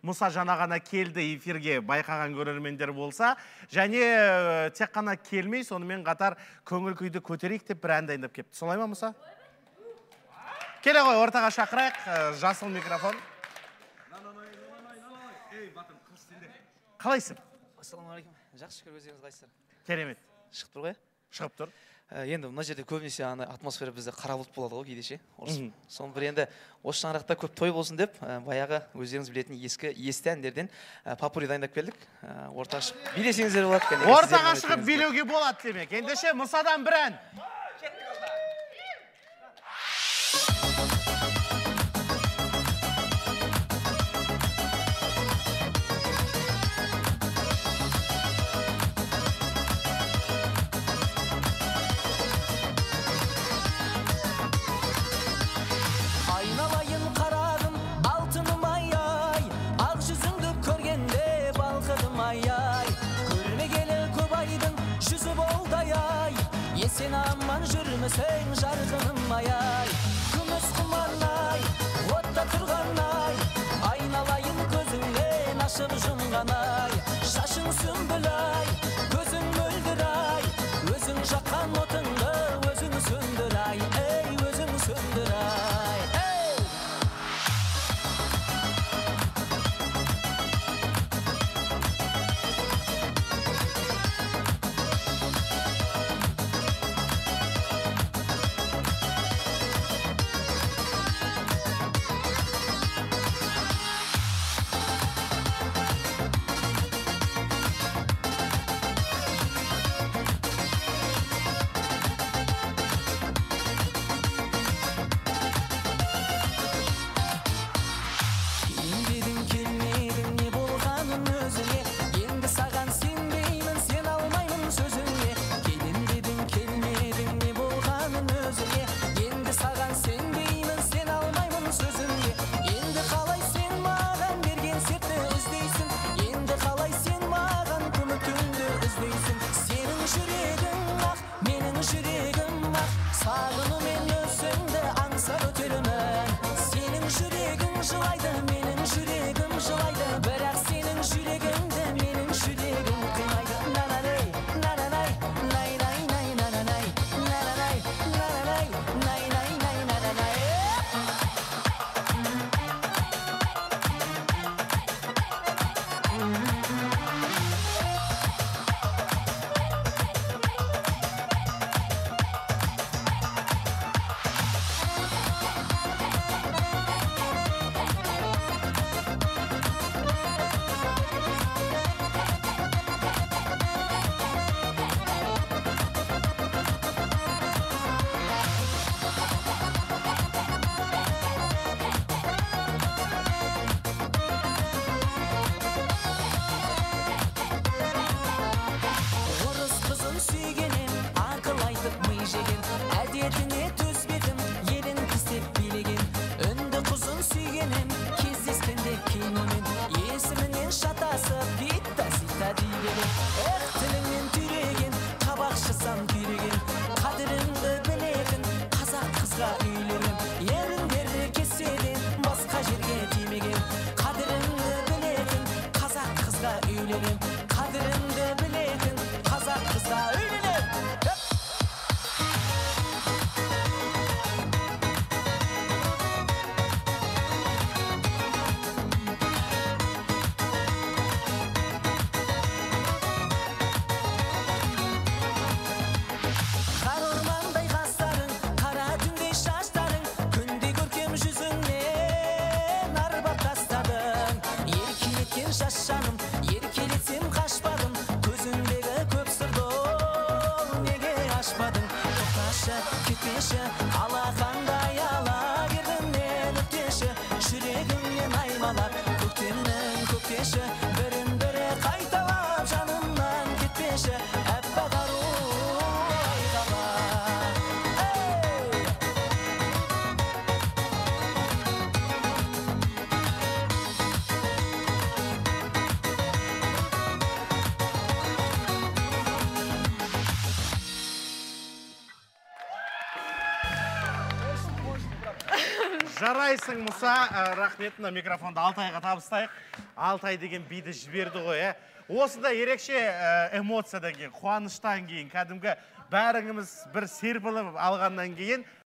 Мұса жаңа ғана келді эфирге, байқаған көрермендер болса, және тек қана келмей, сонымен қатар көңіл күйді көтерейік деп бір ән дайындап келіпті. Солай ма, Мұса? Келе ғой, ортаға шақырайық, жасыл микрофон. Қалайсың? Ассалаумағалейкум. Жақсы шүкір, өздеріңіз қайсыздар? Керемет. Шығып тұр ғой? Шығып тұр. Енді мына жерде көбінесе атмосфера бізде қара бұлт болады ғой кейде ше. Соны бір енді осы шаңырақта көп той болсын деп, баяғы өздеріңіз білетін есті әндерден попурри дайындап келдік. Ортаға шығып билесеңіздер болады. Ортаға шығып билеуге болады демек. Ендеше Мұсадан бір ән. Сен аман жүрмесең жарқыным ай, күміс құмарнай, отта тұрғанай, айналайын көзіңнен ашып жұмғанай, шашың сүмбілай, көзің мөлдірай, өзің жаққан отыңды өзің сөндірай, ей өзің сөндірай, ей! Жарайсың, Мұса. Рахмет, мына микрофонды Алтайға табыстайық. Алтай деген биді жіберді ғой, Осында ерекше эмоциядан кейін, қуаныштан кейін, кәдімгі бәріңіміз бір серпіліп алғаннан кейін